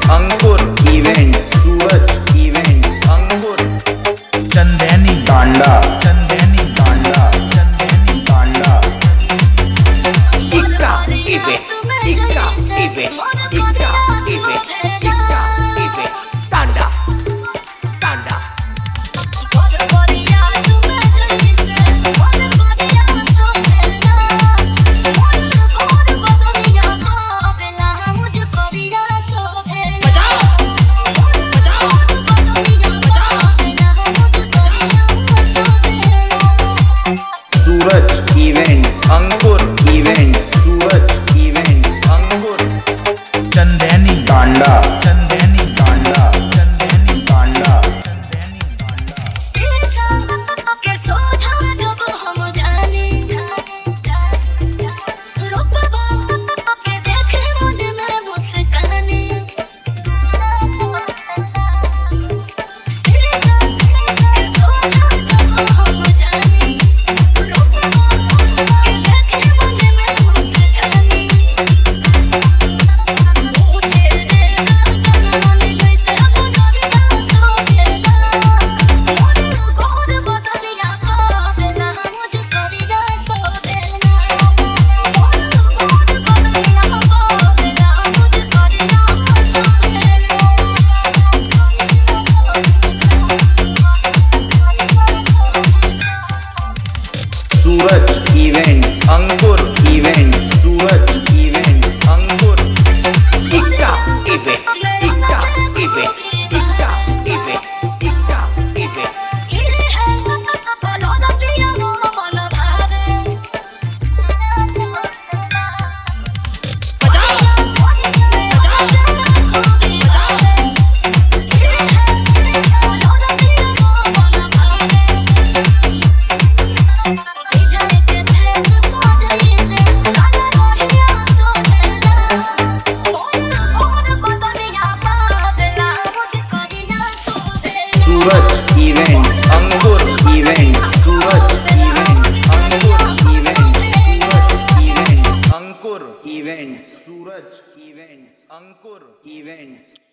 Ankur event, Suraj event, Ankur Chandeni Tanda, Chandeni Tanda, Chandeni Tanda, Ekka event, Ikka event, Ikka event, Ikka event, Tanda Tanda. Suraj event, Ankur event, Suraj event, Ankur Chandeni Tanda, Chandeni Tanda, Chandeni Tanda, Chandeni Tanda. Suraj event, Ankur event, Suraj event, Ankur Ikka event, Ikka event, Ikka event, Ikka event. Suraj event, Ankur event, Suraj event, Ankur event, Suraj event, Ankur event, Suraj event, Ankur event.